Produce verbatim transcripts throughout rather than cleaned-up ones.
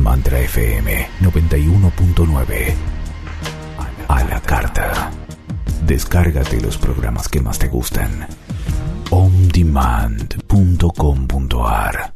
Mantra F M noventa y uno punto nueve. A la carta. Descárgate los programas que más te gustan. on demand punto com punto a r.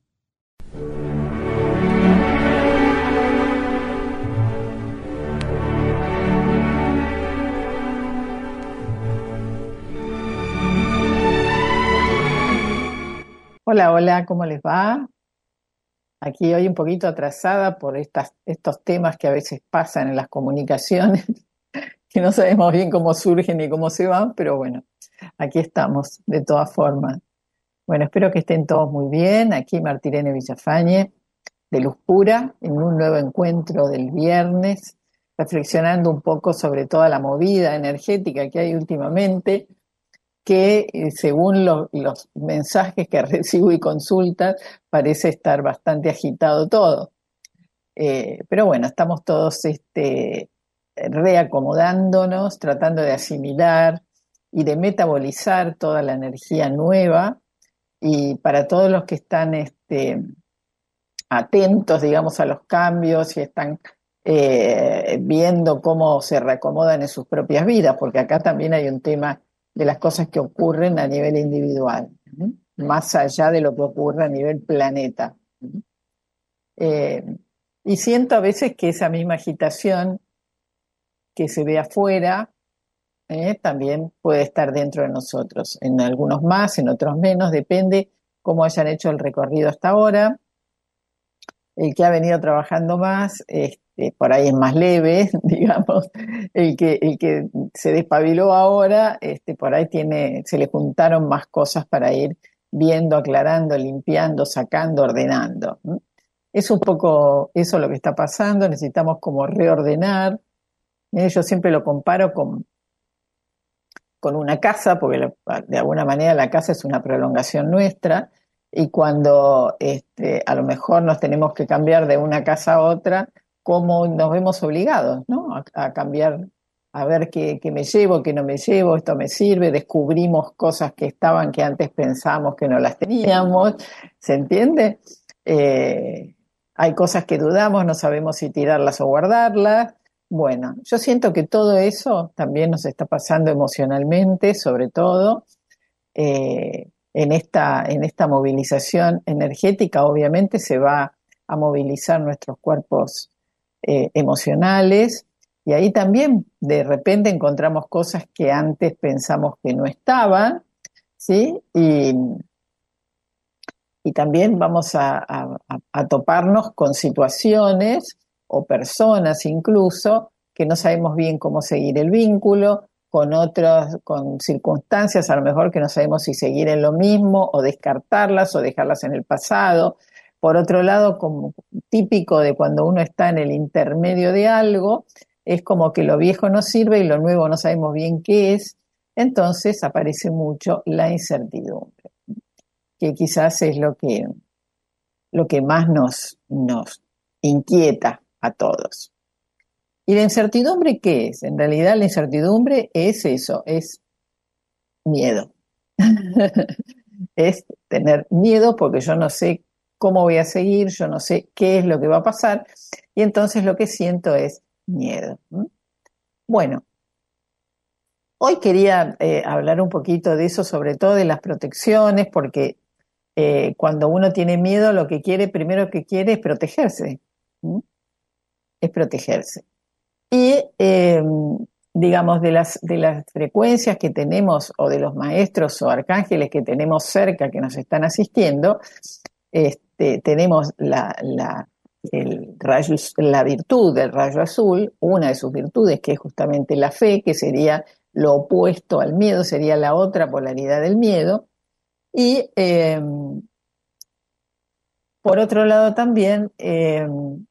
Hola, hola, ¿cómo les va? Aquí hoy un poquito atrasada por estas, estos temas que a veces pasan en las comunicaciones, que no sabemos bien cómo surgen y cómo se van, pero bueno, aquí estamos de todas formas. Bueno, espero que estén todos muy bien. Aquí Martirene Villafañe, de Luz Pura, en un nuevo encuentro del viernes, reflexionando un poco sobre toda la movida energética que hay últimamente, que eh, según lo, los mensajes que recibo y consultas, parece estar bastante agitado todo. Eh, pero bueno, estamos todos este, reacomodándonos, tratando de asimilar y de metabolizar toda la energía nueva. Y para todos los que están este, atentos, digamos, a los cambios y están eh, viendo cómo se reacomodan en sus propias vidas, porque acá también hay un tema de las cosas que ocurren a nivel individual, ¿sí? Más allá de lo que ocurre a nivel planeta. ¿Sí? Eh, y siento a veces que esa misma agitación que se ve afuera eh, también puede estar dentro de nosotros, en algunos más, en otros menos, depende cómo hayan hecho el recorrido hasta ahora. El que ha venido trabajando más, este, por ahí es más leve, digamos. El que, el que se despabiló ahora, este, por ahí tiene, se le juntaron más cosas para ir viendo, aclarando, limpiando, sacando, ordenando. Es un poco eso lo que está pasando, necesitamos como reordenar. Eh, Yo siempre lo comparo con, con una casa, porque la- de alguna manera la casa es una prolongación nuestra, y cuando este, a lo mejor nos tenemos que cambiar de una casa a otra, ¿cómo nos vemos obligados, ¿no? A, a cambiar, a ver qué, qué me llevo, qué no me llevo, esto me sirve, descubrimos cosas que estaban que antes pensábamos que no las teníamos, ¿se entiende? Eh, Hay cosas que dudamos, no sabemos si tirarlas o guardarlas. Bueno, yo siento que todo eso también nos está pasando emocionalmente, sobre todo eh, en esta, en esta movilización energética. Obviamente se va a movilizar nuestros cuerpos eh, emocionales, y ahí también de repente encontramos cosas que antes pensamos que no estaban, ¿sí? Y, y también vamos a, a, a toparnos con situaciones o personas incluso que no sabemos bien cómo seguir el vínculo, con otras, con circunstancias a lo mejor que no sabemos si seguir en lo mismo o descartarlas o dejarlas en el pasado. Por otro lado, como típico de cuando uno está en el intermedio de algo, es como que lo viejo no sirve y lo nuevo no sabemos bien qué es, entonces aparece mucho la incertidumbre, que quizás es lo que, lo que más nos, nos inquieta a todos. ¿Y la incertidumbre qué es? En realidad la incertidumbre es eso, es miedo. Es tener miedo porque yo no sé cómo voy a seguir, yo no sé qué es lo que va a pasar, y entonces lo que siento es miedo. Bueno, hoy quería eh, hablar un poquito de eso, sobre todo de las protecciones, porque eh, cuando uno tiene miedo, lo que quiere, primero que quiere es protegerse, ¿sí? Es protegerse. Y, eh, digamos, de las, de las frecuencias que tenemos, o de los maestros o arcángeles que tenemos cerca que nos están asistiendo, este, tenemos la, la, el rayo, la virtud del rayo azul, una de sus virtudes, que es justamente la fe, que sería lo opuesto al miedo, sería la otra polaridad del miedo. Y eh, por otro lado también, eh,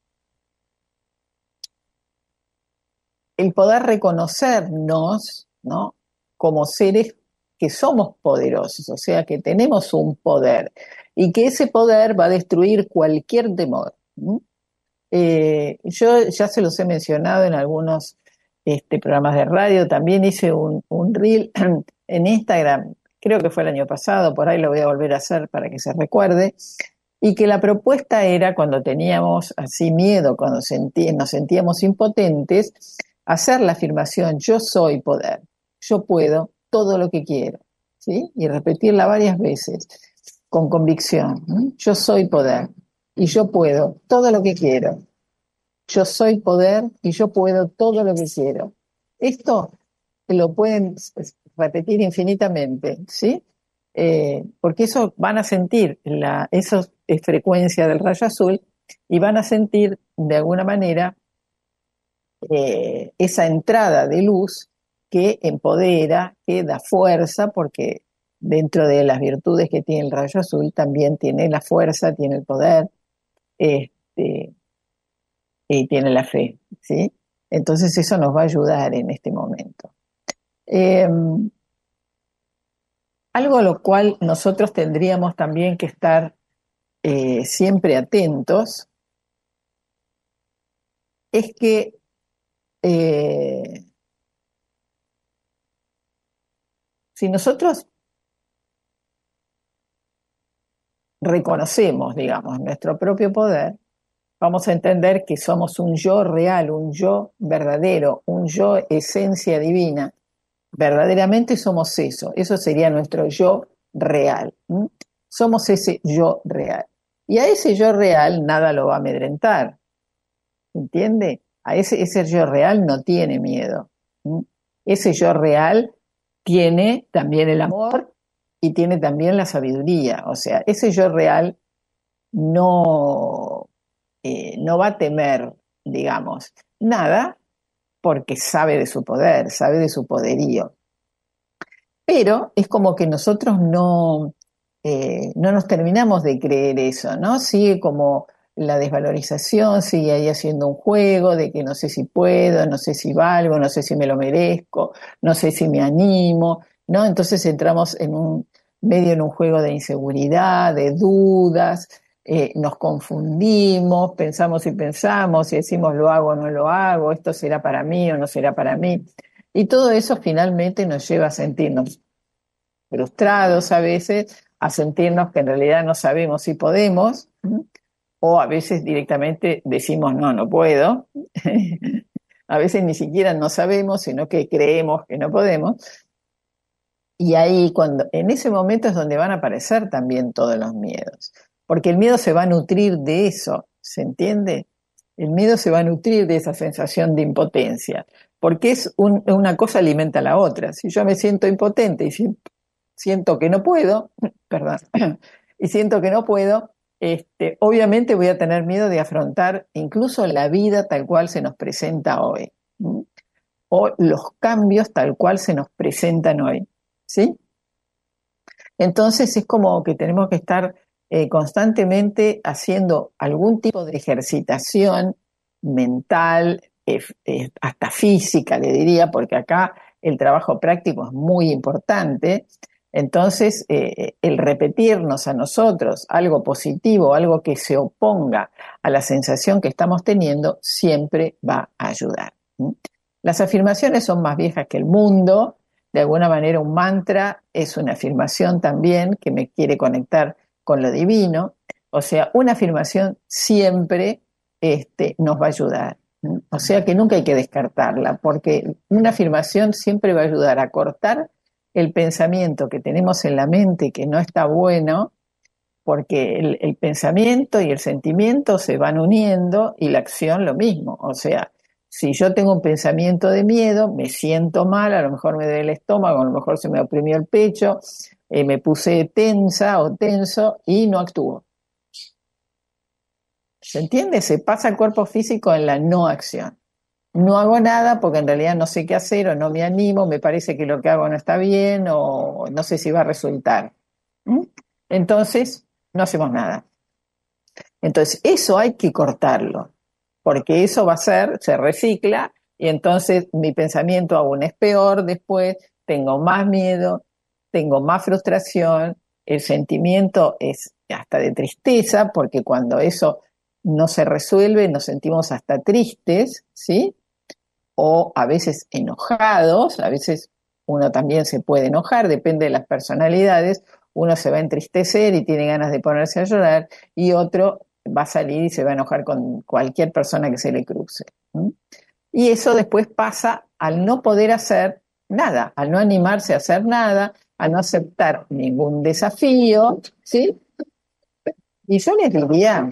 el poder reconocernos, ¿no?, como seres que somos poderosos, o sea, que tenemos un poder y que ese poder va a destruir cualquier temor. ¿Sí? Eh, yo ya se los he mencionado en algunos este, programas de radio, también hice un, un reel en Instagram, creo que fue el año pasado, por ahí lo voy a volver a hacer para que se recuerde, y que la propuesta era, cuando teníamos así miedo, cuando sentí, nos sentíamos impotentes, hacer la afirmación yo soy poder, yo puedo todo lo que quiero, ¿sí? Y repetirla varias veces con convicción, ¿no? Yo soy poder y yo puedo todo lo que quiero. Yo soy poder y yo puedo todo lo que quiero. Esto lo pueden repetir infinitamente, ¿sí? Eh, porque eso van a sentir, la, eso es frecuencia del rayo azul, y van a sentir de alguna manera eh, esa entrada de luz que empodera, que da fuerza, porque dentro de las virtudes que tiene el rayo azul también tiene la fuerza, tiene el poder, este, y tiene la fe, ¿sí? Entonces eso nos va a ayudar en este momento. Eh, algo a lo cual nosotros tendríamos también que estar eh, siempre atentos es que eh, si nosotros reconocemos, digamos, nuestro propio poder, vamos a entender que somos un yo real, un yo verdadero, un yo esencia divina. Verdaderamente somos eso, eso sería nuestro yo real. ¿Mm? Somos ese yo real. Y a ese yo real nada lo va a amedrentar, ¿entiende? A ese, ese yo real no tiene miedo. ¿Mm? Ese yo real tiene también el amor y tiene también la sabiduría. O sea, ese yo real no, eh, no va a temer, digamos, nada, porque sabe de su poder, sabe de su poderío. Pero es como que nosotros no, eh, no nos terminamos de creer eso, ¿no? Sigue como la desvalorización, sigue ahí haciendo un juego de que no sé si puedo, no sé si valgo, no sé si me lo merezco, no sé si me animo, ¿no? Entonces entramos en un medio en un juego de inseguridad, de dudas, eh, nos confundimos, pensamos y pensamos y decimos lo hago o no lo hago, esto será para mí o no será para mí. Y todo eso finalmente nos lleva a sentirnos frustrados a veces, a sentirnos que en realidad no sabemos si podemos, o a veces directamente decimos no, no puedo. A veces ni siquiera no sabemos, sino que creemos que no podemos. Y ahí, cuando, en ese momento es donde van a aparecer también todos los miedos, porque el miedo se va a nutrir de eso, ¿se entiende? El miedo se va a nutrir de esa sensación de impotencia, porque es un, una cosa alimenta a la otra. Si yo me siento impotente y siento, siento que no puedo, perdón, y siento que no puedo, este, obviamente voy a tener miedo de afrontar incluso la vida tal cual se nos presenta hoy, ¿sí? O los cambios tal cual se nos presentan hoy, ¿sí? Entonces es como que tenemos que estar eh, constantemente haciendo algún tipo de ejercitación mental, eh, eh, hasta física, le diría, porque acá el trabajo práctico es muy importante. Entonces, eh, el repetirnos a nosotros algo positivo, algo que se oponga a la sensación que estamos teniendo, siempre va a ayudar. ¿Mm? Las afirmaciones son más viejas que el mundo. De alguna manera, un mantra es una afirmación también que me quiere conectar con lo divino. O sea, una afirmación siempre este, nos va a ayudar. ¿Mm? O sea que nunca hay que descartarla, porque una afirmación siempre va a ayudar a cortar el pensamiento que tenemos en la mente que no está bueno, porque el, el pensamiento y el sentimiento se van uniendo y la acción lo mismo. O sea, si yo tengo un pensamiento de miedo, me siento mal, a lo mejor me duele el estómago, a lo mejor se me oprimió el pecho, eh, me puse tensa o tenso y no actúo. ¿Se entiende? Se pasa al cuerpo físico en la no acción. No hago nada porque en realidad no sé qué hacer o no me animo, me parece que lo que hago no está bien o no sé si va a resultar. ¿Mm? Entonces, no hacemos nada. Entonces, eso hay que cortarlo, porque eso va a ser, se recicla y entonces mi pensamiento aún es peor después, tengo más miedo, tengo más frustración, el sentimiento es hasta de tristeza, porque cuando eso no se resuelve nos sentimos hasta tristes, ¿sí? O a veces enojados, a veces uno también se puede enojar, depende de las personalidades, uno se va a entristecer y tiene ganas de ponerse a llorar, y otro va a salir y se va a enojar con cualquier persona que se le cruce. ¿Mm? Y eso después pasa al no poder hacer nada, al no animarse a hacer nada, a no aceptar ningún desafío, ¿sí? Y yo les diría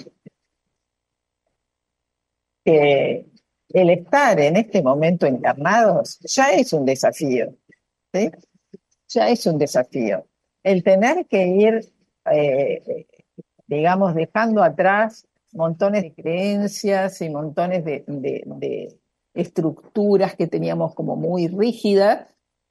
que el estar en este momento encarnados ya es un desafío, ¿sí? Ya es un desafío. El tener que ir, eh, digamos, dejando atrás montones de creencias y montones de, de, de estructuras que teníamos como muy rígidas,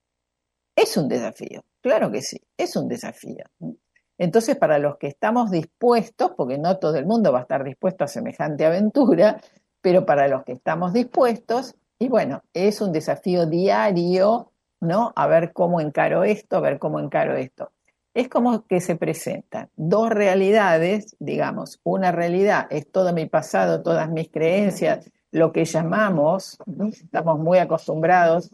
es un desafío, claro que sí, es un desafío. Entonces, para los que estamos dispuestos, porque no todo el mundo va a estar dispuesto a semejante aventura, pero para los que estamos dispuestos, y bueno, es un desafío diario, ¿no? A ver cómo encaro esto, a ver cómo encaro esto. Es como que se presentan dos realidades, digamos, una realidad es todo mi pasado, todas mis creencias, lo que llamamos, ¿no? Estamos muy acostumbrados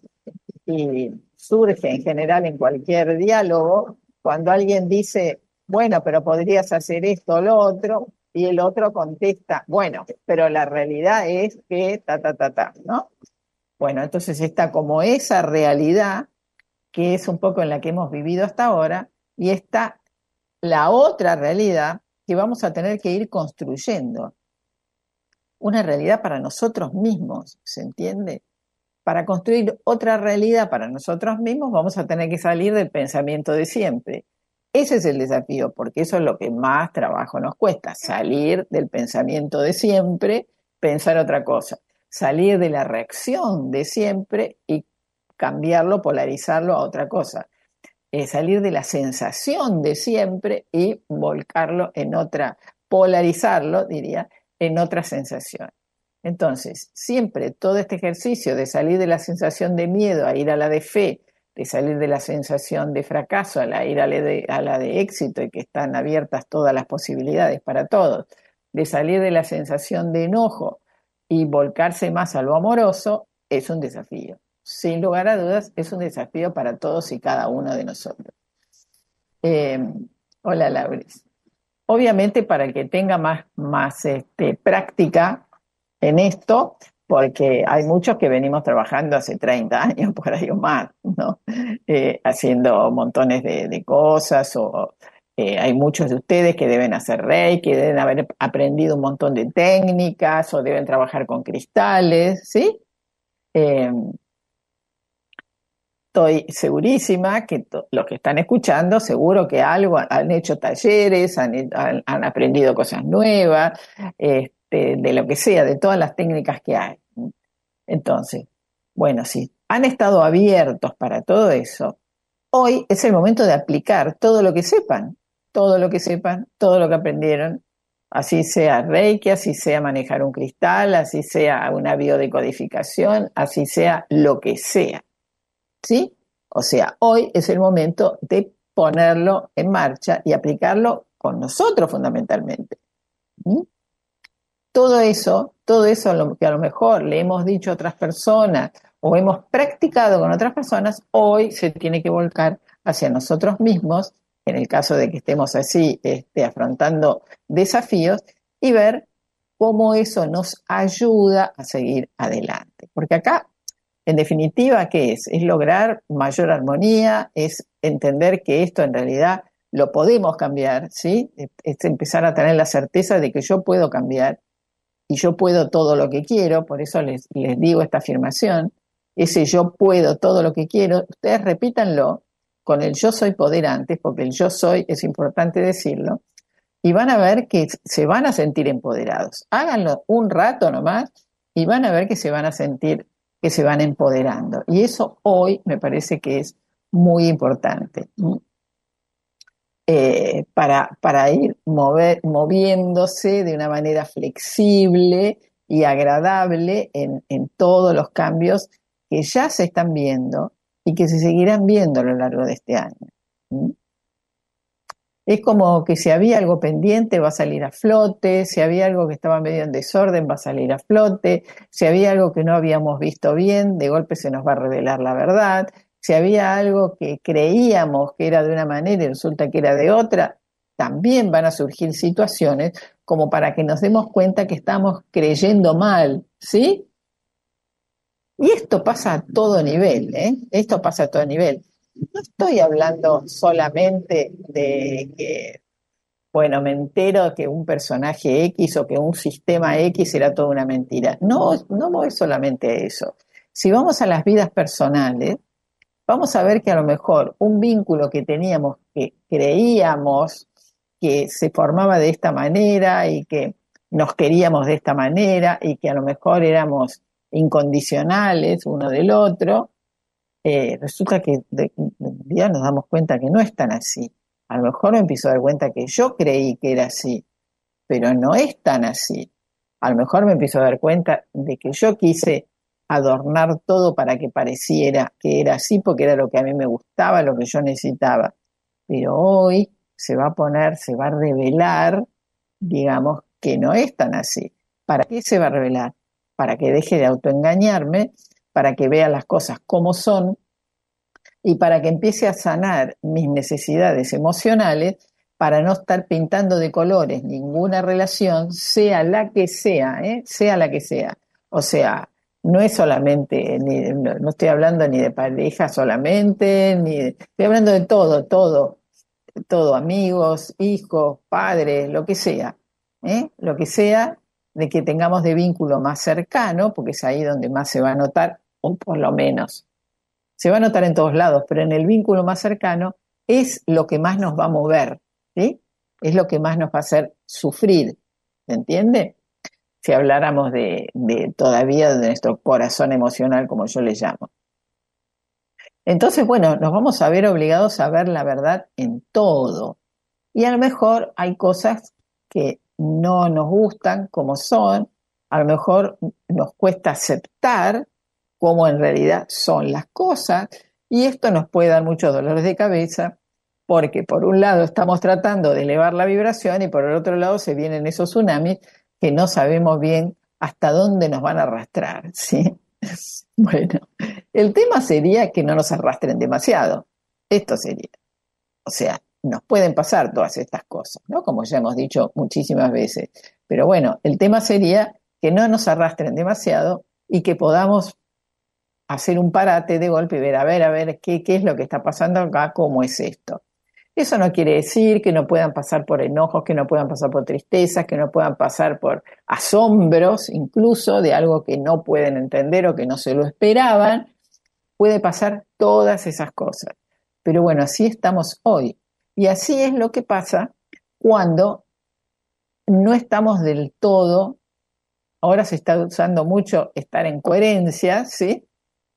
y surge en general en cualquier diálogo, cuando alguien dice, bueno, pero podrías hacer esto o lo otro, y el otro contesta, bueno, pero la realidad es que ta, ta, ta, ta, ¿no? Bueno, entonces está como esa realidad, que es un poco en la que hemos vivido hasta ahora, y está la otra realidad que vamos a tener que ir construyendo. Una realidad para nosotros mismos, ¿se entiende? Para construir otra realidad para nosotros mismos vamos a tener que salir del pensamiento de siempre. Ese es el desafío, porque eso es lo que más trabajo nos cuesta, salir del pensamiento de siempre, pensar otra cosa, salir de la reacción de siempre y cambiarlo, polarizarlo a otra cosa, eh, salir de la sensación de siempre y volcarlo en otra, polarizarlo, diría, en otra sensación. Entonces, siempre todo este ejercicio de salir de la sensación de miedo a ir a la de fe, de salir de la sensación de fracaso a la ir a la de, a la de éxito, y que están abiertas todas las posibilidades para todos, de salir de la sensación de enojo y volcarse más a lo amoroso, es un desafío. Sin lugar a dudas, es un desafío para todos y cada uno de nosotros. Eh, hola, Lauris. Obviamente, para el que tenga más, más este, práctica en esto, porque hay muchos que venimos trabajando hace treinta años, por ahí o más, ¿no? Eh, haciendo montones de, de cosas, o eh, hay muchos de ustedes que deben hacer Reiki, que deben haber aprendido un montón de técnicas, o deben trabajar con cristales, ¿sí? Eh, Estoy segurísima que los que están escuchando, seguro que algo han hecho talleres, han, han, han aprendido cosas nuevas, este, de lo que sea, de todas las técnicas que hay. Entonces, bueno, si han estado abiertos para todo eso, hoy es el momento de aplicar todo lo que sepan, todo lo que sepan, todo lo que aprendieron, así sea Reiki, así sea manejar un cristal, así sea una biodecodificación, así sea lo que sea. ¿Sí? O sea, hoy es el momento de ponerlo en marcha y aplicarlo con nosotros fundamentalmente. ¿Mm? Todo eso, todo eso lo que a lo mejor le hemos dicho a otras personas o hemos practicado con otras personas, hoy se tiene que volcar hacia nosotros mismos, en el caso de que estemos así este, afrontando desafíos, y ver cómo eso nos ayuda a seguir adelante. Porque acá, en definitiva, ¿qué es? Es lograr mayor armonía, es entender que esto en realidad lo podemos cambiar, ¿sí? Es empezar a tener la certeza de que yo puedo cambiar y yo puedo todo lo que quiero, por eso les, les digo esta afirmación, ese yo puedo todo lo que quiero, ustedes repítanlo con el yo soy poder antes, porque el yo soy es importante decirlo, y van a ver que se van a sentir empoderados. Háganlo un rato nomás y van a ver que se van a sentir que se van empoderando. Y eso hoy me parece que es muy importante. Eh, para, para ir mover, moviéndose de una manera flexible y agradable en, en todos los cambios que ya se están viendo y que se seguirán viendo a lo largo de este año. ¿Mm? Es como que si había algo pendiente va a salir a flote, si había algo que estaba medio en desorden va a salir a flote, si había algo que no habíamos visto bien, de golpe se nos va a revelar la verdad, Si había algo que creíamos que era de una manera y resulta que era de otra, también van a surgir situaciones como para que nos demos cuenta que estamos creyendo mal, ¿sí? Y esto pasa a todo nivel, ¿eh? Esto pasa a todo nivel. No estoy hablando solamente de que, bueno, me entero que un personaje X o que un sistema X era toda una mentira. No, no voy solamente a eso. Si vamos a las vidas personales, vamos a ver que a lo mejor un vínculo que teníamos, que creíamos que se formaba de esta manera y que nos queríamos de esta manera y que a lo mejor éramos incondicionales uno del otro, eh, resulta que de, de día nos damos cuenta que no es tan así. A lo mejor me empiezo a dar cuenta que yo creí que era así, pero no es tan así. A lo mejor me empiezo a dar cuenta de que yo quise adornar todo para que pareciera que era así, porque era lo que a mí me gustaba, lo que yo necesitaba. Pero hoy se va a poner, se va a revelar, digamos, que no es tan así. ¿Para qué se va a revelar? Para que deje de autoengañarme, para que vea las cosas como son y para que empiece a sanar mis necesidades emocionales para no estar pintando de colores ninguna relación, sea la que sea, ¿eh? Sea la que sea. O sea, no es solamente, ni, no, no estoy hablando ni de pareja solamente, ni de, estoy hablando de todo, todo, todo, amigos, hijos, padres, lo que sea, ¿eh? Lo que sea de que tengamos de vínculo más cercano, porque es ahí donde más se va a notar, o por lo menos se va a notar en todos lados, pero en el vínculo más cercano es lo que más nos va a mover, ¿sí? Es lo que más nos va a hacer sufrir, ¿se entiende? Si habláramos de, de todavía de nuestro corazón emocional, como yo le llamo. Entonces, bueno, nos vamos a ver obligados a ver la verdad en todo. Y a lo mejor hay cosas que no nos gustan como son, a lo mejor nos cuesta aceptar cómo en realidad son las cosas, y esto nos puede dar muchos dolores de cabeza, porque por un lado estamos tratando de elevar la vibración y por el otro lado se vienen esos tsunamis que no sabemos bien hasta dónde nos van a arrastrar, ¿sí? Bueno, el tema sería que no nos arrastren demasiado. Esto sería. O sea, nos pueden pasar todas estas cosas, ¿no? Como ya hemos dicho muchísimas veces. Pero bueno, el tema sería que no nos arrastren demasiado y que podamos hacer un parate de golpe y ver, a ver, a ver, qué, qué es lo que está pasando acá, cómo es esto. Eso no quiere decir que no puedan pasar por enojos, que no puedan pasar por tristezas, que no puedan pasar por asombros, incluso de algo que no pueden entender o que no se lo esperaban. Puede pasar todas esas cosas. Pero bueno, así estamos hoy. Y así es lo que pasa cuando no estamos del todo, ahora se está usando mucho estar en coherencia, ¿sí?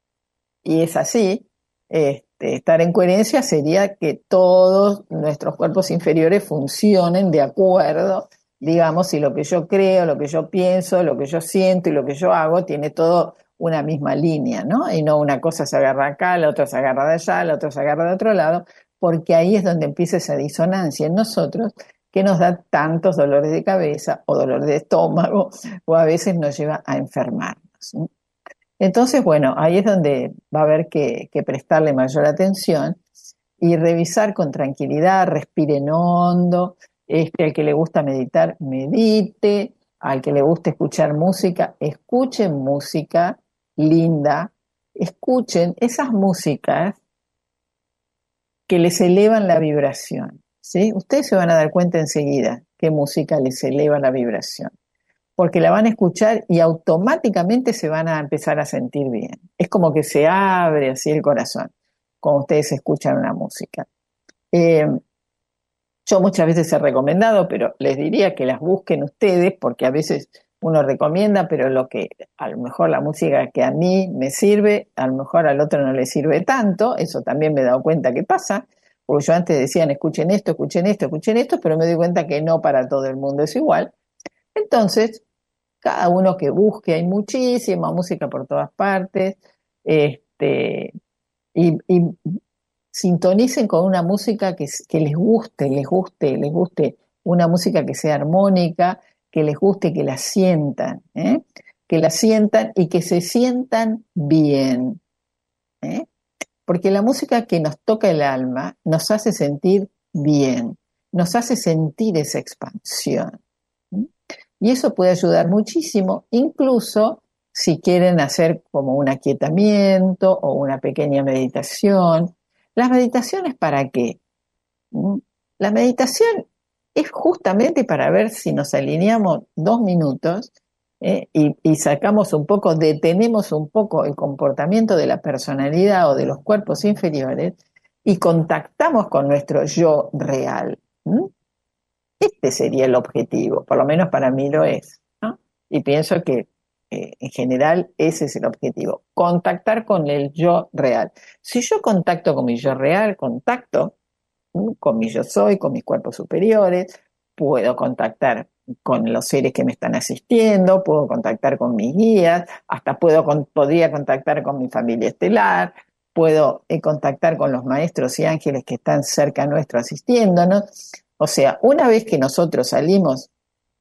Y es así. Este, estar en coherencia sería que todos nuestros cuerpos inferiores funcionen de acuerdo, digamos, si lo que yo creo, lo que yo pienso, lo que yo siento y lo que yo hago tiene todo una misma línea, ¿no? Y no una cosa se agarra acá, la otra se agarra de allá, la otra se agarra de otro lado, porque ahí es donde empieza esa disonancia en nosotros que nos da tantos dolores de cabeza o dolor de estómago o a veces nos lleva a enfermarnos, ¿no? Entonces, bueno, ahí es donde va a haber que, que prestarle mayor atención y revisar con tranquilidad, respiren hondo, este, al que le gusta meditar, medite, al que le gusta escuchar música, escuchen música linda, escuchen esas músicas que les elevan la vibración, ¿sí? Ustedes se van a dar cuenta enseguida qué música les eleva la vibración, porque la van a escuchar y automáticamente se van a empezar a sentir bien. Es como que se abre así el corazón cuando ustedes escuchan una música. Eh, yo muchas veces he recomendado, pero les diría que las busquen ustedes, porque a veces uno recomienda, pero lo que a lo mejor la música que a mí me sirve, a lo mejor al otro no le sirve tanto. Eso también me he dado cuenta que pasa, porque yo antes decían escuchen esto, escuchen esto, escuchen esto, pero me doy cuenta que no para todo el mundo es igual. Entonces, cada uno que busque, hay muchísima música por todas partes, este, y, y sintonicen con una música que, que les guste, les guste, les guste, una música que sea armónica, que les guste, que la sientan, ¿eh? Que la sientan y que se sientan bien, ¿eh? Porque la música que nos toca el alma nos hace sentir bien, nos hace sentir esa expansión. ¿Mm? Y eso puede ayudar muchísimo, incluso si quieren hacer como un aquietamiento o una pequeña meditación. ¿Las meditaciones para qué? ¿Mm? La meditación es justamente para ver si nos alineamos dos minutos eh, y, y sacamos un poco, detenemos un poco el comportamiento de la personalidad o de los cuerpos inferiores y contactamos con nuestro yo real. ¿Mm? Este sería el objetivo, por lo menos para mí lo es, ¿no? Y pienso que eh, en general ese es el objetivo, contactar con el yo real. Si yo contacto con mi yo real, contacto con mi yo soy, con mis cuerpos superiores, puedo contactar con los seres que me están asistiendo, puedo contactar con mis guías, hasta puedo con, podría contactar con mi familia estelar, puedo eh, contactar con los maestros y ángeles que están cerca nuestro asistiéndonos. O sea, una vez que nosotros salimos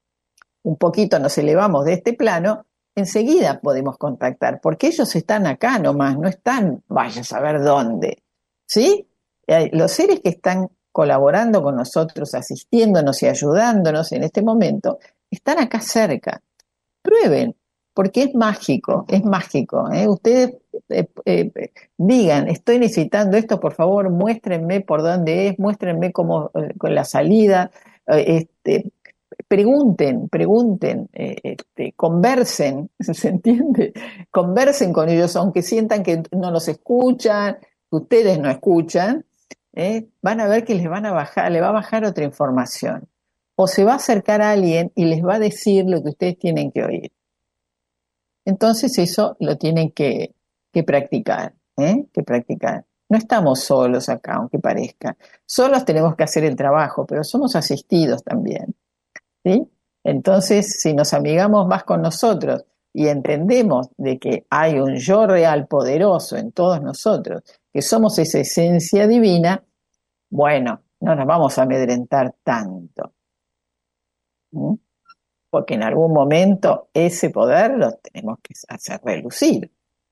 un poquito, nos elevamos de este plano, enseguida podemos contactar, porque ellos están acá nomás, no están, vaya a saber dónde, ¿sí? Los seres que están colaborando con nosotros, asistiéndonos y ayudándonos en este momento, están acá cerca. Prueben, porque es mágico, es mágico. ¿eh? Ustedes eh, eh, digan, estoy necesitando esto, por favor, muéstrenme por dónde es, muéstrenme cómo, eh, con la salida, eh, este, pregunten, pregunten, eh, este, conversen, ¿se entiende? Conversen con ellos, aunque sientan que no los escuchan, que ustedes no escuchan, ¿eh? Van a ver que les van a bajar, le va a bajar otra información. O se va a acercar a alguien y les va a decir lo que ustedes tienen que oír. Entonces eso lo tienen que, que practicar, ¿eh? que practicar. No estamos solos acá, aunque parezca. Solos tenemos que hacer el trabajo, pero somos asistidos también. ¿Sí? Entonces, si nos amigamos más con nosotros y entendemos de que hay un yo real poderoso en todos nosotros, que somos esa esencia divina, bueno, no nos vamos a amedrentar tanto. ¿Mm? Porque en algún momento ese poder lo tenemos que hacer relucir.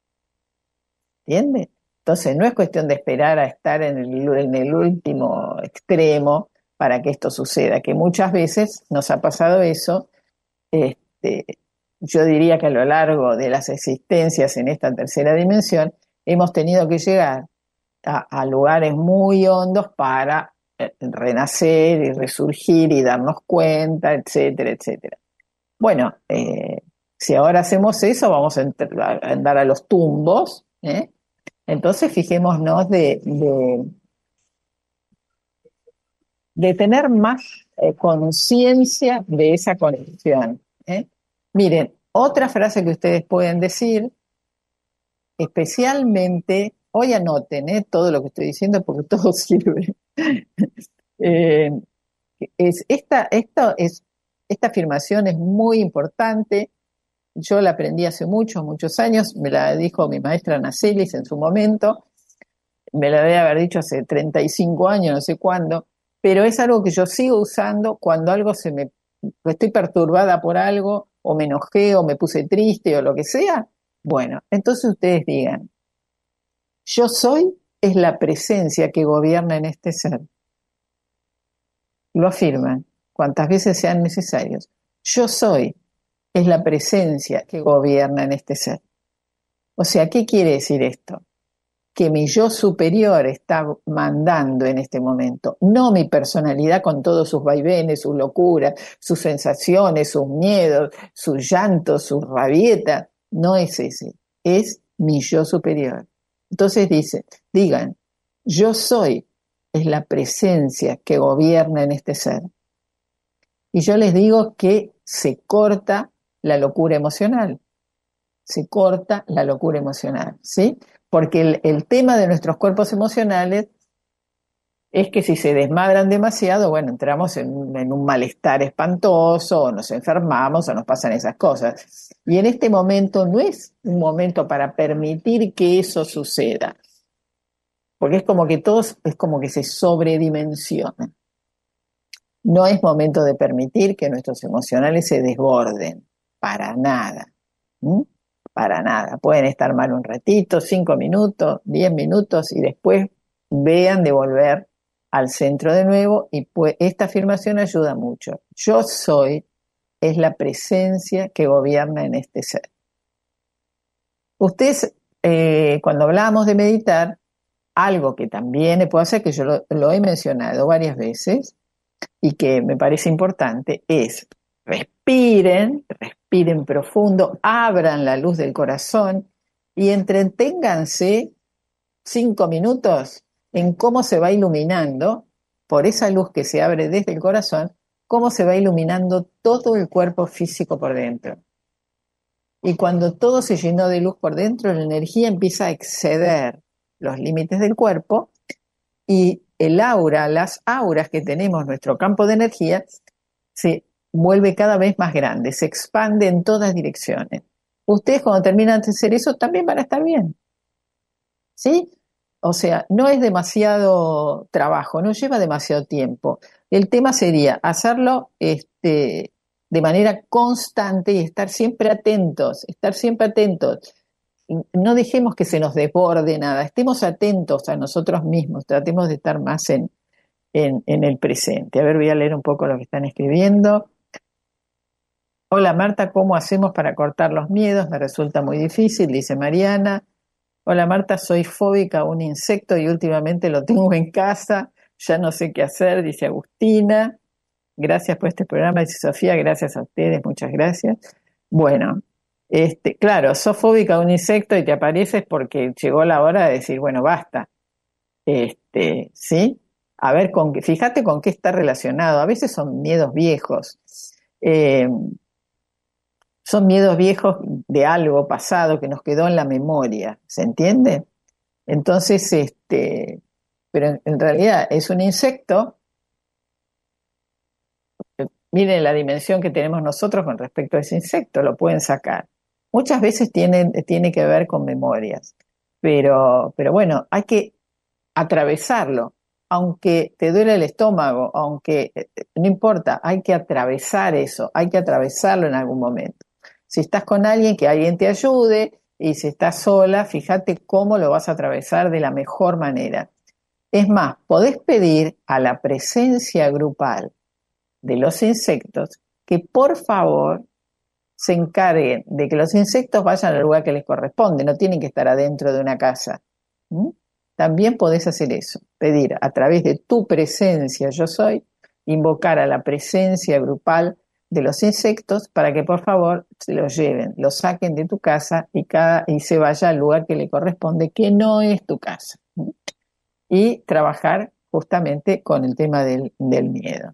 ¿Entiendes? Entonces, no es cuestión de esperar a estar en el, en el último extremo para que esto suceda, que muchas veces nos ha pasado eso. Este, yo diría que a lo largo de las existencias en esta tercera dimensión hemos tenido que llegar a, a lugares muy hondos para eh, renacer y resurgir y darnos cuenta, etcétera, etcétera. Bueno, eh, si ahora hacemos eso, vamos a, entrar, a andar a los tumbos, ¿eh? Entonces fijémonos de, de de tener más eh, conciencia de esa conexión. ¿eh? Miren, otra frase que ustedes pueden decir, especialmente, hoy anoten ¿eh? todo lo que estoy diciendo porque todo sirve. eh, es, esta, esto es, esta afirmación es muy importante. Yo la aprendí hace muchos, muchos años. Me la dijo mi maestra Nacelis en su momento. Me la debe haber dicho hace treinta y cinco años, no sé cuándo. Pero es algo que yo sigo usando cuando algo se me, estoy perturbada por algo, o me enojé, o me puse triste, o lo que sea. Bueno, entonces ustedes digan, yo soy es la presencia que gobierna en este ser. Lo afirman cuantas veces sean necesarios. Yo soy es la presencia que gobierna en este ser. O sea, ¿qué quiere decir esto? Que mi yo superior está mandando en este momento, no mi personalidad con todos sus vaivenes, sus locuras, sus sensaciones, sus miedos, sus llantos, sus rabietas, no es ese, es mi yo superior. Entonces dice, digan, yo soy, es la presencia que gobierna en este ser. Y yo les digo que se corta la locura emocional, se corta la locura emocional, ¿sí? Porque el, el tema de nuestros cuerpos emocionales es que si se desmadran demasiado, bueno, entramos en, en un malestar espantoso, o nos enfermamos, o nos pasan esas cosas. Y en este momento no es un momento para permitir que eso suceda. Porque es como que todos, es como que se sobredimensionan. No es momento de permitir que nuestros emocionales se desborden, para nada. ¿Mm? para nada. Pueden estar mal un ratito, cinco minutos, diez minutos y después vean de volver al centro de nuevo y pues esta afirmación ayuda mucho. Yo soy es la presencia que gobierna en este ser. Ustedes, eh, cuando hablamos de meditar, algo que también puedo hacer, que yo lo, lo he mencionado varias veces y que me parece importante, es respiren, respiren profundo, abran la luz del corazón y entreténganse cinco minutos en cómo se va iluminando, por esa luz que se abre desde el corazón, cómo se va iluminando todo el cuerpo físico por dentro. Y cuando todo se llenó de luz por dentro, la energía empieza a exceder los límites del cuerpo y el aura, las auras que tenemos, nuestro campo de energía, se vuelve cada vez más grande, se expande en todas direcciones. Ustedes cuando terminan de hacer eso también van a estar bien. ¿Sí? O sea, no es demasiado trabajo, no lleva demasiado tiempo. El tema sería hacerlo este, de manera constante y estar siempre atentos, estar siempre atentos. No dejemos que se nos desborde nada, estemos atentos a nosotros mismos, tratemos de estar más en, en, en el presente. A ver, voy a leer un poco lo que están escribiendo. Hola Marta, ¿cómo hacemos para cortar los miedos? Me resulta muy difícil, dice Mariana. Hola Marta, soy fóbica a un insecto y últimamente lo tengo en casa, ya no sé qué hacer, dice Agustina. Gracias por este programa, dice Sofía, gracias a ustedes, muchas gracias. Bueno, este, claro, sos fóbica a un insecto y te apareces porque llegó la hora de decir, bueno, basta. Este, ¿sí? A ver, con qué, fíjate con qué está relacionado. A veces son miedos viejos. Eh, son miedos viejos de algo pasado que nos quedó en la memoria, ¿se entiende? Entonces, este, pero en, en realidad es un insecto. Miren la dimensión que tenemos nosotros con respecto a ese insecto, lo pueden sacar. Muchas veces tiene, tiene que ver con memorias, pero, pero bueno, hay que atravesarlo, aunque te duele el estómago, aunque no importa, hay que atravesar eso, hay que atravesarlo en algún momento. Si estás con alguien, que alguien te ayude, y si estás sola, fíjate cómo lo vas a atravesar de la mejor manera. Es más, podés pedir a la presencia grupal de los insectos que por favor se encarguen de que los insectos vayan al lugar que les corresponde, no tienen que estar adentro de una casa. ¿Mm? También podés hacer eso, pedir a través de tu presencia, yo soy, invocar a la presencia grupal de los insectos para que por favor se los lleven, los saquen de tu casa y, cada, y se vaya al lugar que le corresponde, que no es tu casa. ¿Mm? Y trabajar justamente con el tema del, del miedo.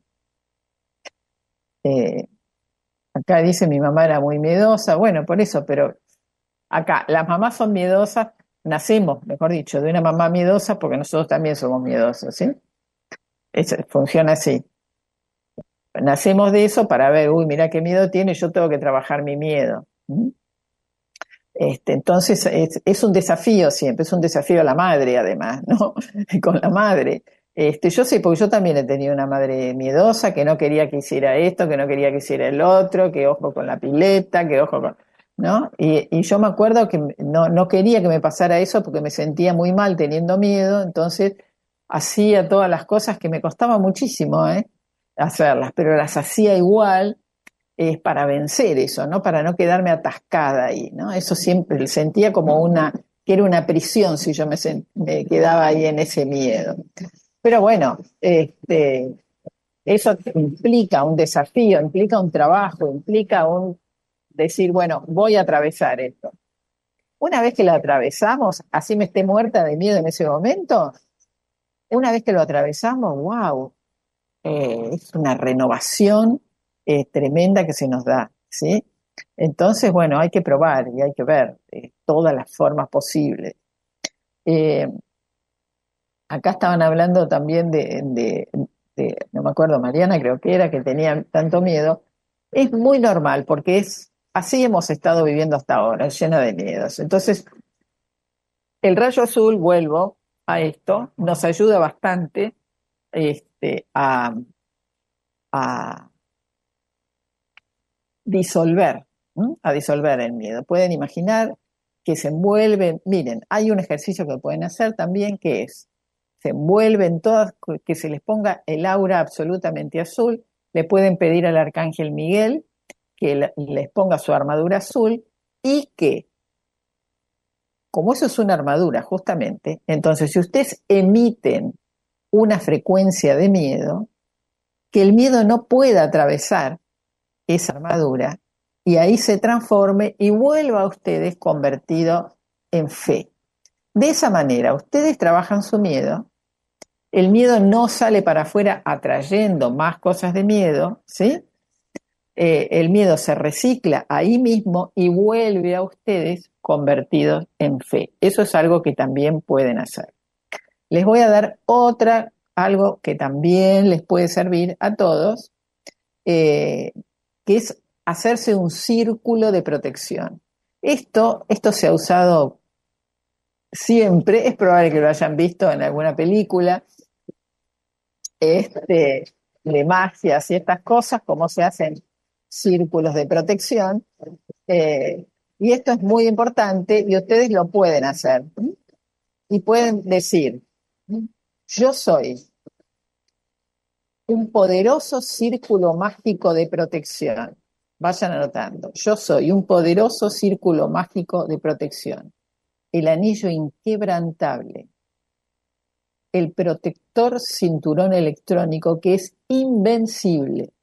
Eh, acá dice mi mamá era muy miedosa, bueno, por eso, pero acá las mamás son miedosas, nacemos, mejor dicho, de una mamá miedosa porque nosotros también somos miedosos, ¿sí? Eso, funciona así. Nacemos de eso para ver, uy, mira qué miedo tiene, yo tengo que trabajar mi miedo. ¿Mm? Este, entonces es, es un desafío siempre, es un desafío a la madre además, ¿no? Con la madre. Este, yo sé, porque yo también he tenido una madre miedosa que no quería que hiciera esto, que no quería que hiciera el otro, que ojo con la pileta, que ojo con... ¿no? Y, y yo me acuerdo que no, no quería que me pasara eso porque me sentía muy mal teniendo miedo, entonces hacía todas las cosas que me costaba muchísimo, ¿eh? Hacerlas, pero las hacía igual eh, para vencer eso, ¿no? Para no quedarme atascada ahí, ¿no? Eso siempre sentía como una, que era una prisión si yo me, sent, me quedaba ahí en ese miedo. Pero bueno, este, eso implica un desafío, implica un trabajo, implica un decir, bueno, voy a atravesar esto. Una vez que lo atravesamos, así me esté muerta de miedo en ese momento, una vez que lo atravesamos, wow, eh, es una renovación eh, tremenda que se nos da, ¿sí? Entonces, bueno, hay que probar y hay que ver eh, todas las formas posibles. Eh, acá estaban hablando también de, de, de, no me acuerdo, Mariana creo que era, que tenía tanto miedo. Es muy normal porque es así hemos estado viviendo hasta ahora, llena de miedos. Entonces, el rayo azul, vuelvo a esto, nos ayuda bastante este, a, a disolver ¿m? A disolver el miedo. Pueden imaginar que se envuelven, miren, hay un ejercicio que pueden hacer también que es, se envuelven todas, que se les ponga el aura absolutamente azul, le pueden pedir al arcángel Miguel que les ponga su armadura azul y que, como eso es una armadura justamente, entonces si ustedes emiten una frecuencia de miedo, que el miedo no pueda atravesar esa armadura y ahí se transforme y vuelva a ustedes convertido en fe. De esa manera, ustedes trabajan su miedo, el miedo no sale para afuera atrayendo más cosas de miedo, ¿sí? Eh, el miedo se recicla ahí mismo y vuelve a ustedes convertidos en fe. Eso es algo que también pueden hacer. Les voy a dar otra, algo que también les puede servir a todos, eh, que es hacerse un círculo de protección. Esto, esto se ha usado siempre, es probable que lo hayan visto en alguna película, este, de magia y estas cosas, cómo se hacen círculos de protección. Eh, y esto es muy importante y ustedes lo pueden hacer. Y pueden decir, yo soy un poderoso círculo mágico de protección. Vayan anotando. Yo soy un poderoso círculo mágico de protección. El anillo inquebrantable. El protector cinturón electrónico que es invencible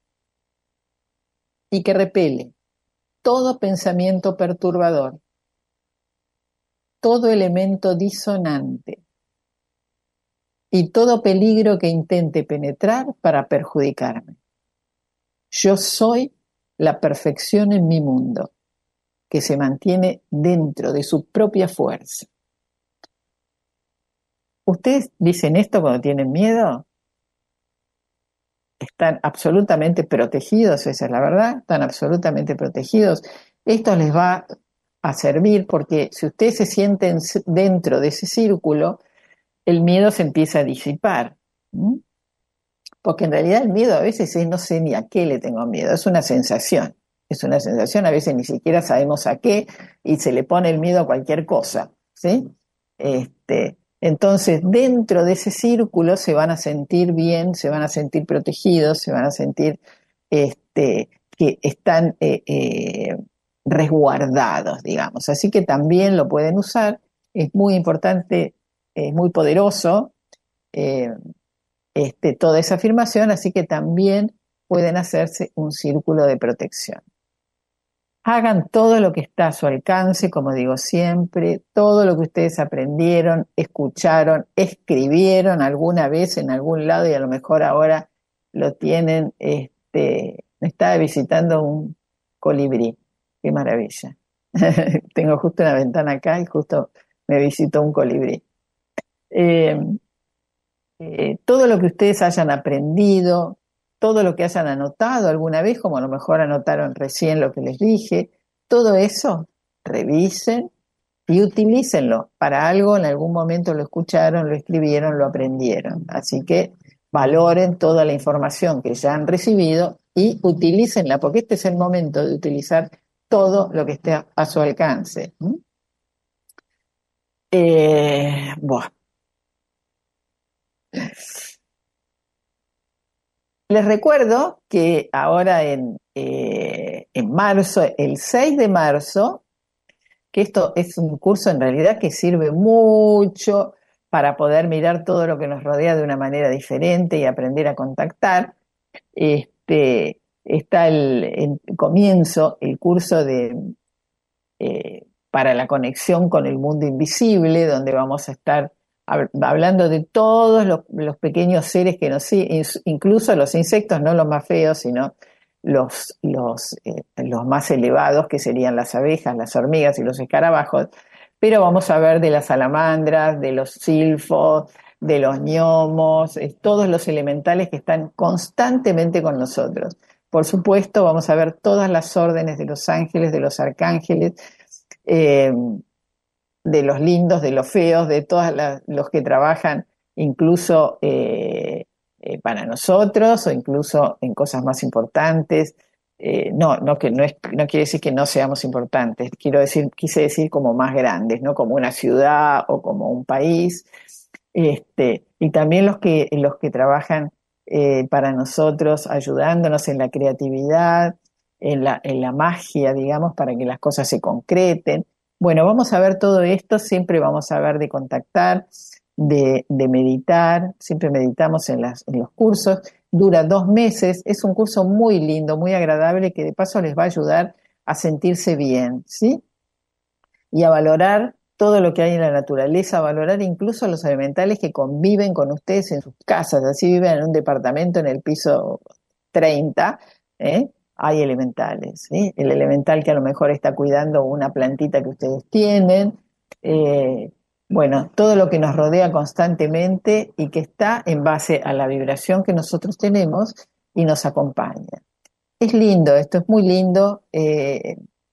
y que repele todo pensamiento perturbador, todo elemento disonante y todo peligro que intente penetrar para perjudicarme. Yo soy la perfección en mi mundo, que se mantiene dentro de su propia fuerza. ¿Ustedes dicen esto cuando tienen miedo? Están absolutamente protegidos, esa es la verdad, están absolutamente protegidos. Esto les va a servir porque si ustedes se sienten dentro de ese círculo, el miedo se empieza a disipar. ¿Mm? Porque en realidad el miedo a veces es no sé ni a qué le tengo miedo, es una sensación. Es una sensación, a veces ni siquiera sabemos a qué y se le pone el miedo a cualquier cosa, ¿sí? Este, entonces, dentro de ese círculo se van a sentir bien, se van a sentir protegidos, se van a sentir este, que están eh, eh, resguardados, digamos. Así que también lo pueden usar, es muy importante, es muy poderoso eh, este, toda esa afirmación, así que también pueden hacerse un círculo de protección. Hagan todo lo que está a su alcance, como digo siempre, todo lo que ustedes aprendieron, escucharon, escribieron alguna vez en algún lado y a lo mejor ahora lo tienen. Este, me estaba visitando un colibrí, qué maravilla. Tengo justo una ventana acá y justo me visitó un colibrí. Eh, eh, todo lo que ustedes hayan aprendido, todo lo que hayan anotado alguna vez, como a lo mejor anotaron recién lo que les dije, todo eso, revisen y utilícenlo para algo, en algún momento lo escucharon, lo escribieron, lo aprendieron. Así que valoren toda la información que ya han recibido y utilícenla, porque este es el momento de utilizar todo lo que esté a, a su alcance. ¿Mm? Eh, bueno. Les recuerdo que ahora en, eh, en marzo, el seis de marzo, que esto es un curso en realidad que sirve mucho para poder mirar todo lo que nos rodea de una manera diferente y aprender a contactar. Este, está el, el comienzo, el curso de, eh, para la conexión con el mundo invisible, donde vamos a estar hablando de todos los, los pequeños seres que nos siguen, incluso los insectos, no los más feos, sino los, los, eh, los más elevados, que serían las abejas, las hormigas y los escarabajos, pero vamos a ver de las salamandras, de los silfos, de los gnomos, eh, todos los elementales que están constantemente con nosotros. Por supuesto, vamos a ver todas las órdenes de los ángeles, de los arcángeles, eh, de los lindos, de los feos, de todos los que trabajan incluso eh, eh, para nosotros o incluso en cosas más importantes. eh, no, no, que no, es, no quiere decir que no seamos importantes, quiero decir, quise decir como más grandes, ¿no? Como una ciudad o como un país, este, y también los que, los que trabajan eh, para nosotros, ayudándonos en la creatividad, en la, en la magia, digamos, para que las cosas se concreten. Bueno, vamos a ver todo esto, siempre vamos a ver de contactar, de, de meditar, siempre meditamos en, las, en los cursos, dura dos meses, es un curso muy lindo, muy agradable, que de paso les va a ayudar a sentirse bien, ¿sí? Y a valorar todo lo que hay en la naturaleza, a valorar incluso los elementales que conviven con ustedes en sus casas, así viven en un departamento en el piso treinta, ¿eh? Hay elementales, ¿sí? El elemental que a lo mejor está cuidando una plantita que ustedes tienen, eh, bueno, todo lo que nos rodea constantemente y que está en base a la vibración que nosotros tenemos y nos acompaña. Es lindo, esto es muy lindo. Eh,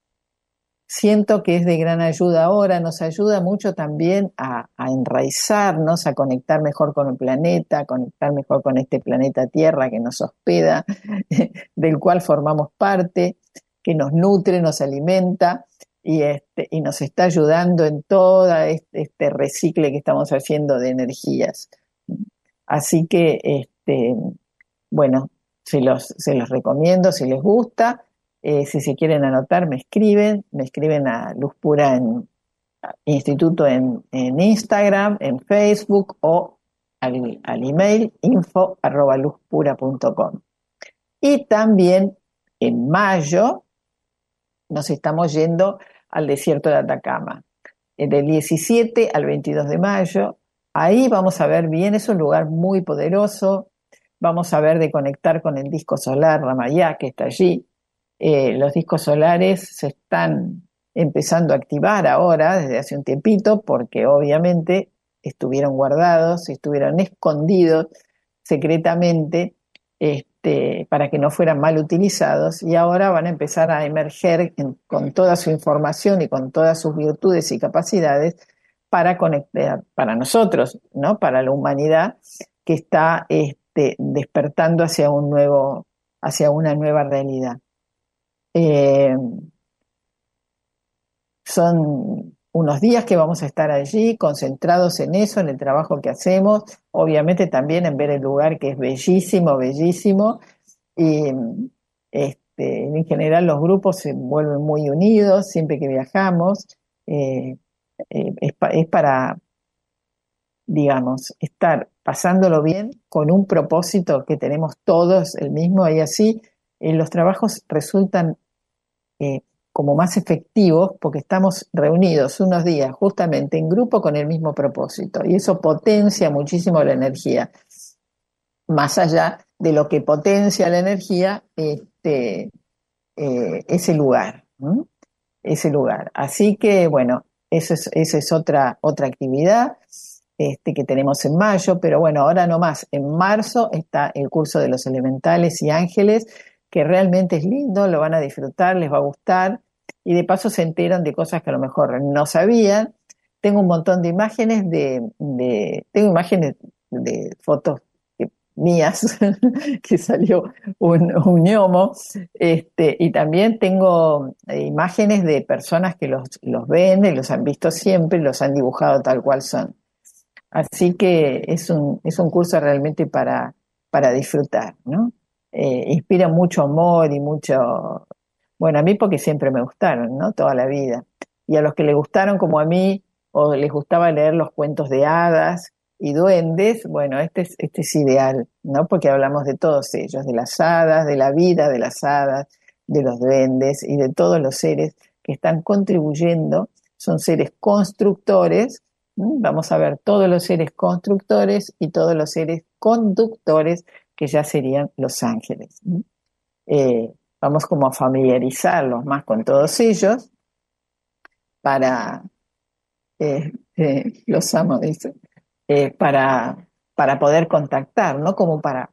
Siento que es de gran ayuda ahora, nos ayuda mucho también a, a enraizarnos, a conectar mejor con el planeta, a conectar mejor con este planeta Tierra que nos hospeda, del cual formamos parte, que nos nutre, nos alimenta y, este, y nos está ayudando en todo este, este recicle que estamos haciendo de energías. Así que, este, bueno, se los, se los recomiendo si les gusta. Eh, si se quieren anotar, me escriben, me escriben a Luz Pura en Instituto en, en Instagram, en Facebook o al, al email info arroba luzpura punto com. Y también en mayo nos estamos yendo al desierto de Atacama, eh, del diecisiete al veintidós de mayo. Ahí vamos a ver bien, es un lugar muy poderoso, vamos a ver de conectar con el disco solar Ramayá, que está allí. Eh, los discos solares se están empezando a activar ahora, desde hace un tiempito, porque obviamente estuvieron guardados, estuvieron escondidos secretamente, este, para que no fueran mal utilizados, y ahora van a empezar a emerger en, con toda su información y con todas sus virtudes y capacidades para conectar, para nosotros, ¿no? Para la humanidad que está este, despertando hacia un nuevo, hacia una nueva realidad. Eh, son unos días que vamos a estar allí concentrados en eso, en el trabajo que hacemos, obviamente también en ver el lugar que es bellísimo, bellísimo, y este, en general los grupos se vuelven muy unidos siempre que viajamos, eh, eh, es, pa, es para, digamos, estar pasándolo bien con un propósito que tenemos todos el mismo, y así eh, los trabajos resultan Eh, como más efectivos porque estamos reunidos unos días justamente en grupo con el mismo propósito, y eso potencia muchísimo la energía, más allá de lo que potencia la energía este, eh, ese lugar, ¿m? ese lugar. Así que bueno, esa es, esa es otra, otra actividad este, que tenemos en mayo, pero bueno, ahora no más, en marzo está el curso de los elementales y ángeles, que realmente es lindo, lo van a disfrutar, les va a gustar, y de paso se enteran de cosas que a lo mejor no sabían. Tengo un montón de imágenes de, de tengo imágenes de fotos que, mías, que salió un, un ñomo, este, y también tengo imágenes de personas que los, los ven, y los han visto siempre, los han dibujado tal cual son. Así que es un, es un curso realmente para, para disfrutar, ¿no? Eh, inspira mucho amor y mucho, bueno, a mí porque siempre me gustaron, ¿no? Toda la vida. Y a los que les gustaron como a mí, o les gustaba leer los cuentos de hadas y duendes, bueno, este es, este es ideal, ¿no? Porque hablamos de todos ellos, de las hadas, de la vida de las hadas, de los duendes y de todos los seres que están contribuyendo, son seres constructores. Vamos a ver todos los seres constructores y todos los seres conductores, que ya serían los ángeles. Eh, vamos como a familiarizarlos más con todos ellos para, eh, eh, los amo, dice, eh, para, para poder contactar, ¿no? Como para,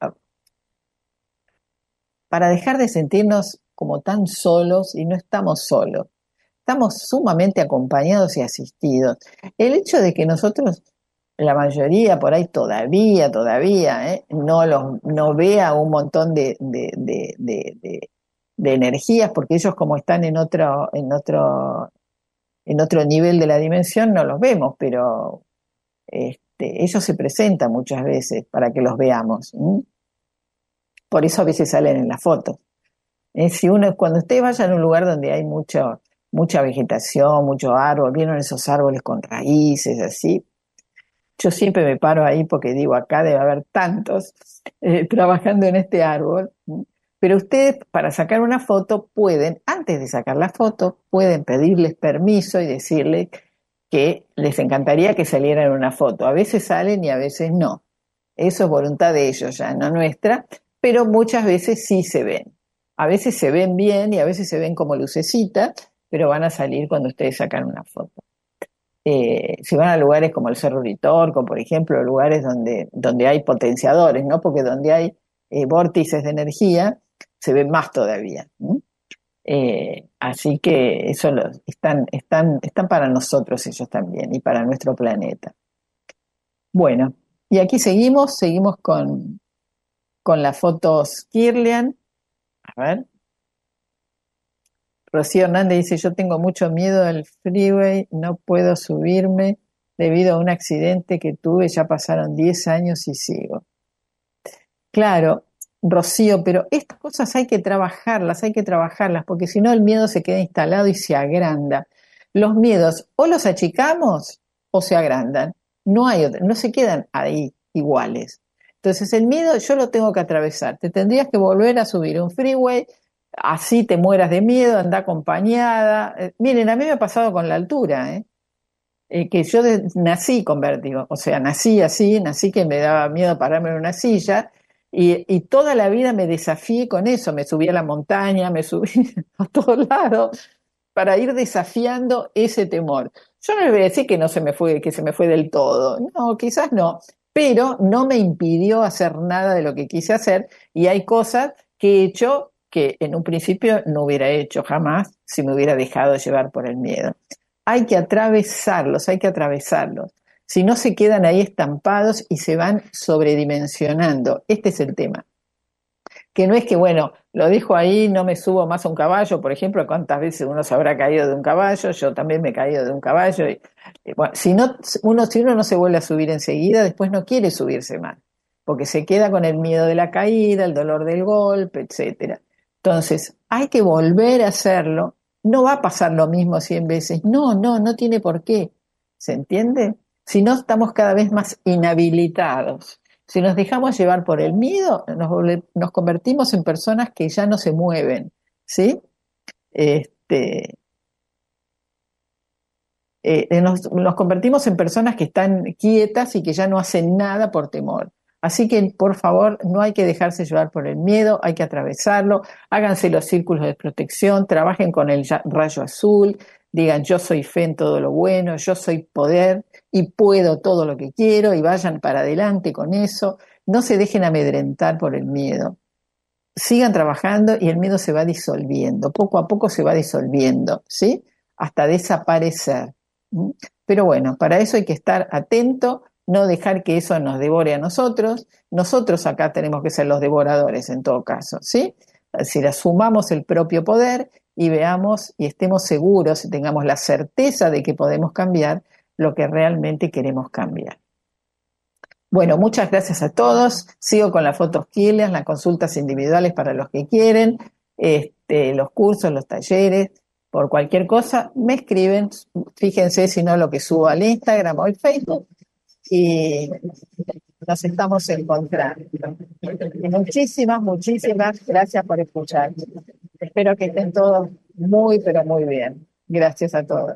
para dejar de sentirnos como tan solos, y no estamos solos. Estamos sumamente acompañados y asistidos. El hecho de que nosotros, la mayoría por ahí todavía, todavía, ¿eh? no, los, no vea un montón de, de, de, de, de de energías, porque ellos como están en otro, en otro, en otro nivel de la dimensión no los vemos, pero este, ellos se presentan muchas veces para que los veamos. ¿Mm? Por eso a veces salen en las fotos. ¿Eh? Si uno, cuando ustedes vayan a un lugar donde hay mucho, mucha vegetación, mucho árbol, vieron esos árboles con raíces, así, yo siempre me paro ahí porque digo, acá debe haber tantos eh, trabajando en este árbol. Pero ustedes, para sacar una foto, pueden, antes de sacar la foto, pueden pedirles permiso y decirles que les encantaría que salieran una foto. A veces salen y a veces no. Eso es voluntad de ellos ya, no nuestra, pero muchas veces sí se ven. A veces se ven bien y a veces se ven como lucecitas, pero van a salir cuando ustedes sacan una foto. Eh, si van a lugares como el Cerro Uritorco, por ejemplo, lugares donde, donde hay potenciadores, ¿no? Porque donde hay eh, vórtices de energía, se ven más todavía. ¿Mm? Eh, así que eso lo, están, están, están para nosotros ellos también y para nuestro planeta. Bueno, y aquí seguimos, seguimos con, con las fotos Kirlian. A ver. Rocío Hernández dice, yo tengo mucho miedo del freeway, no puedo subirme debido a un accidente que tuve, ya pasaron diez años y sigo. Claro, Rocío, pero estas cosas hay que trabajarlas, hay que trabajarlas, porque si no el miedo se queda instalado y se agranda. Los miedos o los achicamos o se agrandan, no hay otra, no se quedan ahí iguales. Entonces el miedo yo lo tengo que atravesar, te tendrías que volver a subir un freeway, así te mueras de miedo, anda acompañada. Eh, miren, a mí me ha pasado con la altura, ¿eh? Eh, que yo de, nací con vértigo, o sea, nací así, nací que me daba miedo pararme en una silla y, y toda la vida me desafié con eso, me subí a la montaña, me subí a todos lados para ir desafiando ese temor. Yo no les voy a decir que no se me fue, que se me fue del todo, no, quizás no, pero no me impidió hacer nada de lo que quise hacer y hay cosas que he hecho que en un principio no hubiera hecho jamás si me hubiera dejado llevar por el miedo. Hay que atravesarlos, hay que atravesarlos. Si no se quedan ahí estampados y se van sobredimensionando. Este es el tema. Que no es que, bueno, lo dejo ahí, no me subo más a un caballo, por ejemplo, cuántas veces uno se habrá caído de un caballo, yo también me he caído de un caballo. Y, y bueno, si, no, uno, si uno no se vuelve a subir enseguida, después no quiere subirse más, porque se queda con el miedo de la caída, el dolor del golpe, etcétera. Entonces, hay que volver a hacerlo. No va a pasar lo mismo cien veces. No, no, no tiene por qué. ¿Se entiende? Si no, estamos cada vez más inhabilitados. Si nos dejamos llevar por el miedo, nos, nos convertimos en personas que ya no se mueven. ¿Sí? Este, eh, nos, nos convertimos en personas que están quietas y que ya no hacen nada por temor. Así que, por favor, no hay que dejarse llevar por el miedo, hay que atravesarlo, háganse los círculos de protección, trabajen con el rayo azul, digan yo soy fe en todo lo bueno, yo soy poder y puedo todo lo que quiero y vayan para adelante con eso. No se dejen amedrentar por el miedo. Sigan trabajando y el miedo se va disolviendo, poco a poco se va disolviendo, ¿sí? Hasta desaparecer. Pero bueno, para eso hay que estar atento, no dejar que eso nos devore a nosotros. Nosotros acá tenemos que ser los devoradores en todo caso, ¿sí? Es decir, asumamos el propio poder y veamos y estemos seguros y tengamos la certeza de que podemos cambiar lo que realmente queremos cambiar. Bueno, muchas gracias a todos. Sigo con las fotos Kirlian, las consultas individuales para los que quieren, este, los cursos, los talleres. Por cualquier cosa, me escriben. Fíjense si no lo que subo al Instagram o al Facebook. Y nos estamos encontrando. Muchísimas, muchísimas gracias por escuchar. Espero que estén todos muy, pero muy bien. Gracias a todos.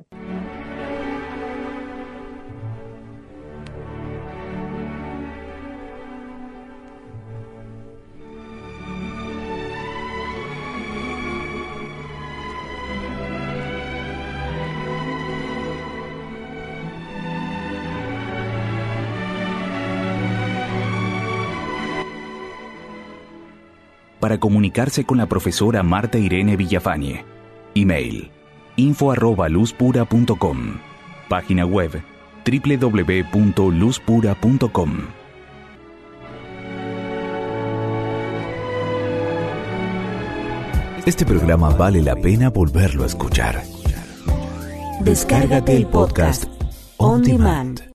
Para comunicarse con la profesora Marta Irene Villafañe. Email info arroba luzpura punto com. Página web doble u doble u doble u punto luzpura punto com. Este programa vale la pena volverlo a escuchar. Descárgate el podcast On Demand.